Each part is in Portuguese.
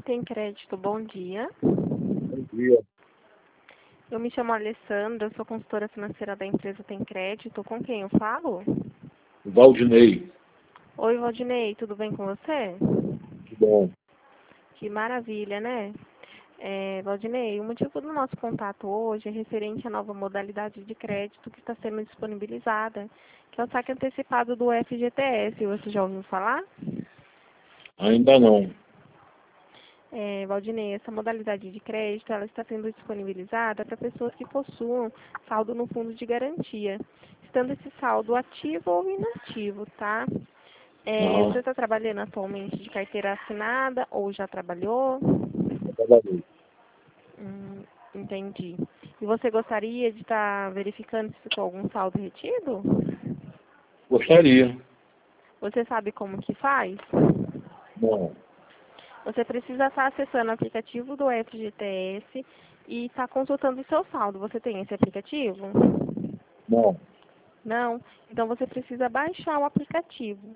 Tem Crédito, bom dia. Bom dia. Eu me chamo Alessandra, sou consultora financeira da empresa Tem Crédito. Com quem eu falo? Valdinei. Oi, Valdinei, tudo bem com você? Que bom. Que maravilha, né? Valdinei, o motivo do nosso contato hoje é referente à nova modalidade de crédito que está sendo disponibilizada, que é o saque antecipado do FGTS. Você já ouviu falar? Ainda não. Valdinei, essa modalidade de crédito ela está sendo disponibilizada para pessoas que possuam saldo no fundo de garantia, estando esse saldo ativo ou inativo, tá? Você está trabalhando atualmente de carteira assinada ou já trabalhou? Trabalhei. Entendi. E você gostaria de estar verificando se ficou algum saldo retido? Gostaria. Você sabe como que faz? Não. Você precisa estar acessando o aplicativo do FGTS e estar consultando o seu saldo. Você tem esse aplicativo? Não. Não? Então você precisa baixar o aplicativo.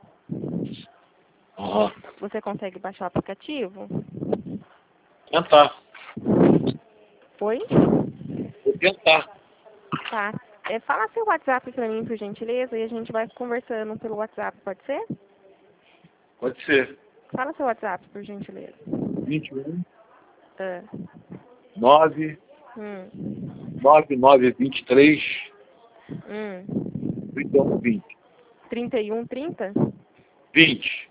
Você consegue baixar o aplicativo? Tentar. Oi? Vou tentar. Tá. Fala seu WhatsApp para mim, por gentileza, e a gente vai conversando pelo WhatsApp, pode ser? Pode ser. Fala seu WhatsApp, por gentileza. 21 Ah. 9 Hum. 9923 Hum. 3120. 3130? 20.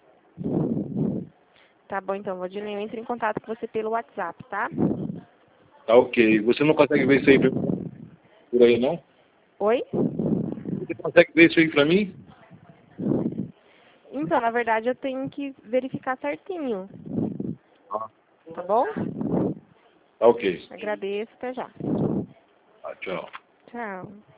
Tá bom, então, Valdinei, eu entro em contato com você pelo WhatsApp, tá? Tá ok. Você não consegue ver isso aí por aí, não? Oi? Você consegue ver isso aí pra mim? Então, na verdade, eu tenho que verificar certinho. Tá bom? Tá ok. Agradeço, até já. Tá, tchau. Tchau.